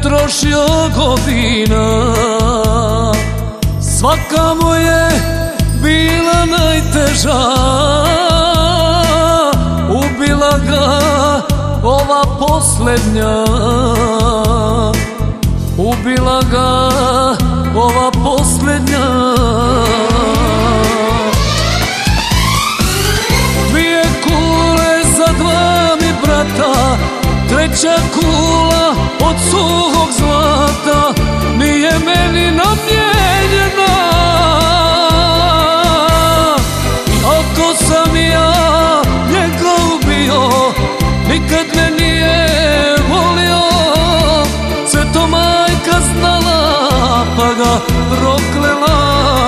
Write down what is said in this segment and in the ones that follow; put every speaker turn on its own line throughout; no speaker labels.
utrošio godina, svaka mu je bila najteža. Ubila ga ova posljednja, ubila ga ova posljednja. Dvije kule za dva mi brata, treća kula od suhog zlata nije meni namijenjena. I ako sam ja njega ubio, nikad me nije volio. Sve to majka znala pa ga proklela.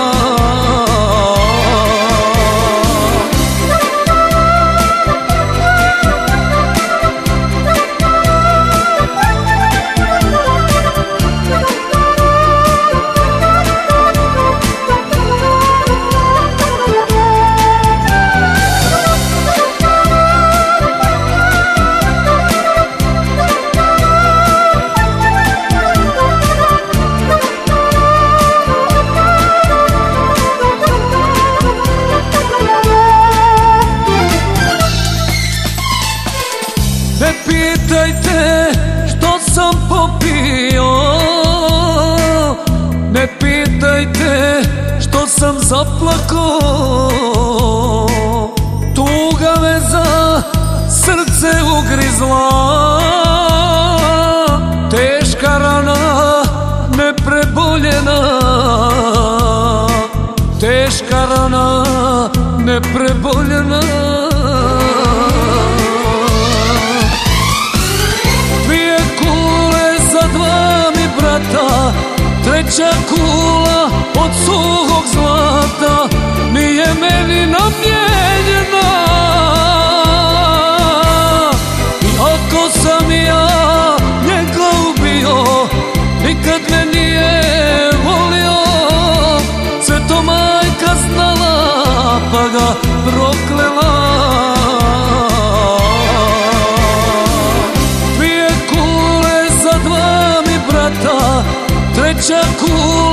Ne pitajte što sam popio, ne pitajte što sam zaplakao. Tuga me za srce ugrizla, teška rana nepreboljena, teška rana nepreboljena. Treća kula od suhog zlata nije meni namijenjena. I ako sam ja njega ubio, nikad me nije volio. Sve to majka znala pa ga proklela. Dvije kule za dva mi brata, treća kula